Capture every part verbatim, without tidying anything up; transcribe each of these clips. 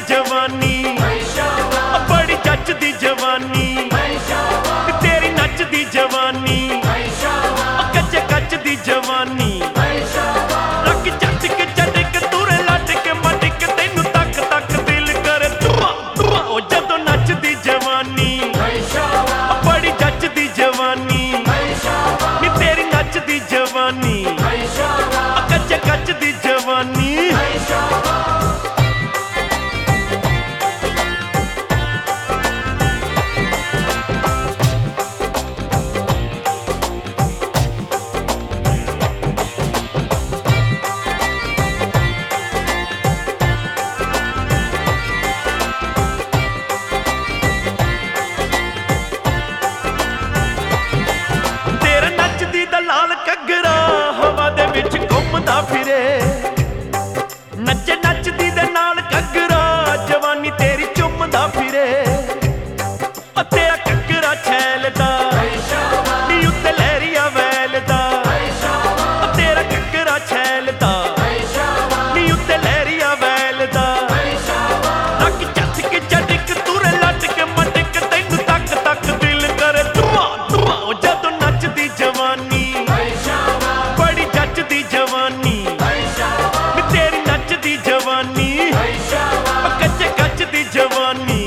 जवानी बड़ी जचदी जवानी तेरी नचदी जवानी कच्चे कचदी जवानी रख चट के चटक तुरे लटक मटक तेनू तक तक दिल करे दुआ दुआ ओ जदों नचदी जवानी बड़ी जचदी जवानी नी तेरी नचदी जवानी कच्चे कचदी जवानी लाल घग्गरा हवा दे विच घुमदा फिरे नचे नचदी दे नाल घग्गरा जवानी तेरी चुमदा फिरे तेरा घग्गरा छैलदा नी उत्ते लहरिया वैलदा तेरा घग्गरा छैलदा नी उत्ते लहरिया वैलदा रख चट के चटक तुरे लटक मटक तैनू तक तक दिल करे दुआ दुआ ओ जदों नचदी जवानी बड़ी जचदी जवानी तेरी नचदी जवानी कच्चे कचदी जवानी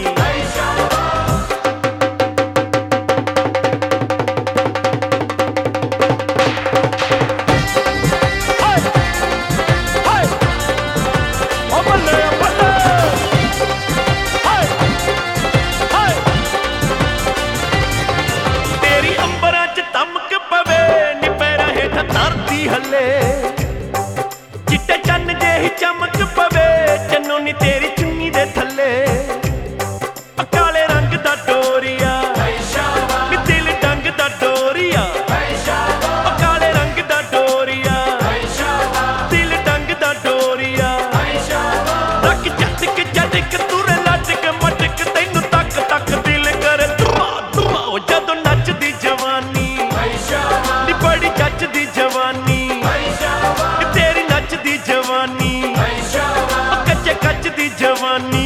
तेरी अंबरां च तमक पवे नी पैरां हेठां धरती हले चिट्टे चन्न जेही चमक पवे चन्नो नी तेरी चुन्नी दे थल्ले काले रंग दा डोरिया नी दिल डंग दा डोरिया काले रंग दा डोरिया दिल डंग दा डोरिया रख चटक चटक तुरे लटक मटक तैनू तक तक दिल करे दुआ दुआ ओ जदों नचदी जवानी नी बड़ी जचदी जवानी तेरी नचदी जवानी कच्चे कचदी जवानी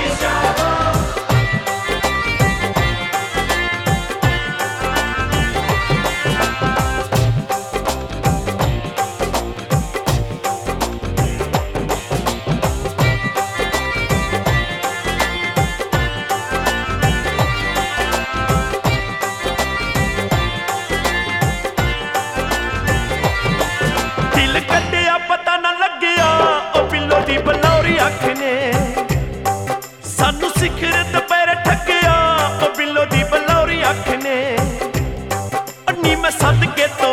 दिल कड्डिया पता ना लग्गिया ओ बिल्लो दी बलौरी अख ने सानू सिखर दुपहरे ठग्गिया ओ बिल्लो दी बलौरी अख ने नी मैं सद के